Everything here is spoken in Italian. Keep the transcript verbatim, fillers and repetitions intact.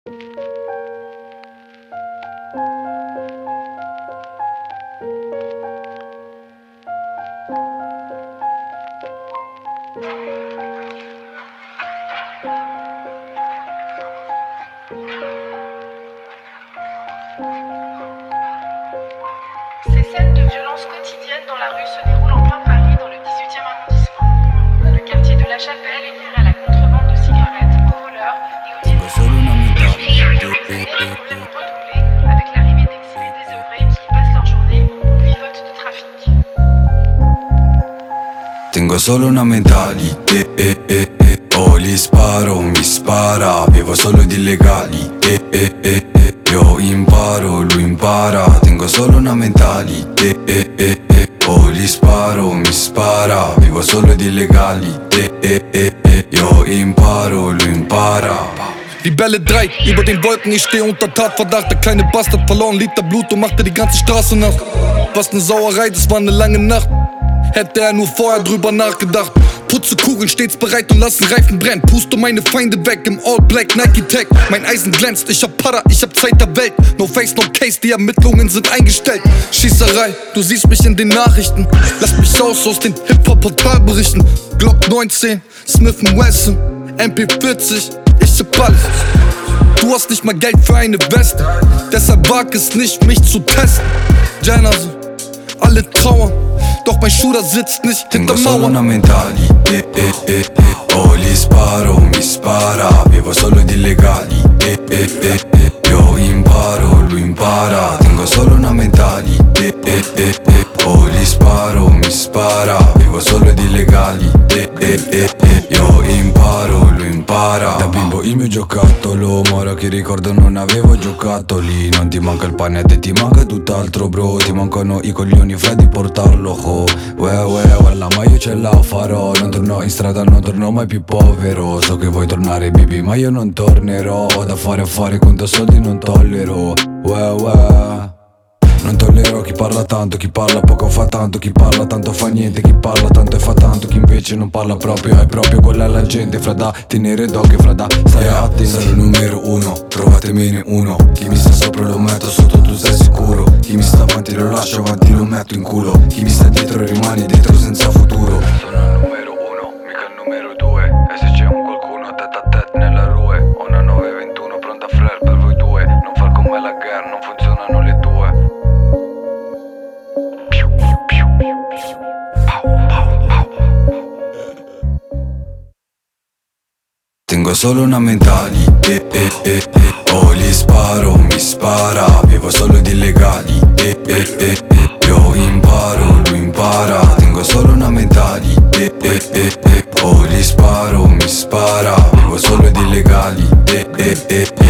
Ces scènes de violence quotidienne dans la rue se déroulent en plein Paris, dans le dix-huitième arrondissement. Le quartier de la Chapelle est livré à la contrebande de cigarettes, aux voleurs et aux délits. Des problèmes redoublés avec l'arrivée d'exilés désœuvrés qui passent leur journée au vivote de trafic. Tengo solo una mentalità, eh, eh, eh. Oh, gli sparo, mi spara, vivo solo di illegali, eh, eh, eh, eh. Io imparo, lui impara, tengo solo una mentalità, eh, eh, eh. Oh, gli sparo, mi spara, vivo solo di illegali, eh, eh, eh, eh. Io imparo, lui impara. Die Bälle drei, über den Wolken, ich stehe unter Tatverdacht. Der kleine Bastard verloren Liter Blut und machte die ganze Straße nass. Was ne Sauerei, das war ne lange Nacht. Hätte er nur vorher drüber nachgedacht. Putze Kugeln stets bereit und lassen Reifen brennen. Puste meine Feinde weg im All Black Nike Tag. Mein Eisen glänzt, ich hab Para, ich hab Zeit der Welt. No face, no case, die Ermittlungen sind eingestellt. Schießerei, du siehst mich in den Nachrichten. Lass mich aus aus den Hip-Hop-Portalberichten. Glock neunzehn, Smith and Wesson, M P vierzig, ich hab alles. Du hast nicht mal Geld für eine Weste, deshalb wag es nicht, mich zu testen. Janazo, alle trauern, doch mein Shooter sitzt nicht hinter Tengo solo Mauern. una mentalità, eh, eh, eh, eh. Oh, gli sparo, mi spara, vivo solo di illegali, eh, eh, eh, eh. Io imparo, lui impara, tengo solo una mentalità, eh, eh, eh, eh. Oh, gli sparo, mi spara, vivo solo di illegali, eh, eh, eh, eh. Io imparo, lui impara. Da bimbo il mio giocattolo, ma ora che ricordo non avevo giocattoli. Non ti manca il pane, a te ti manca tutt'altro, bro. Ti mancano i coglioni fra di portarlo, oh. Uè, uè, uè, ma io ce la farò. Non torno in strada, non torno mai più povero. So che vuoi tornare, baby, ma io non tornerò. Ho da fare a fare, conto soldi non tollero. Uè, uè. Non tollero chi parla tanto, chi parla poco fa tanto, chi parla tanto fa niente, chi parla tanto e fa tanto, chi invece non parla proprio, è proprio quella la gente, fra da tenere d'occhio, fra da stare attenti. Sarò il numero uno, trovatemene uno, chi mi sta sopra lo metto sotto, tu sei sicuro, chi mi sta avanti lo lascio avanti, lo metto in culo, chi mi sta dietro rimane dietro senza futuro. Sono il numero uno, mica il numero due, e se c'è un qualcuno tête a tête nella rue, ho una nove ventuno pronta a flare per voi due, non far con me la guerra, non funzionano le tue. Tengo solo una mentalità, eh, eh, eh, eh. Oh, gli sparo, mi spara, vivo solo di illegali, eh, eh, eh, eh. Io imparo, lui impara, tengo solo una mentalità, eh, eh, eh, eh. Oh, gli sparo, mi spara, vivo solo di illegali, eh, eh, eh, eh.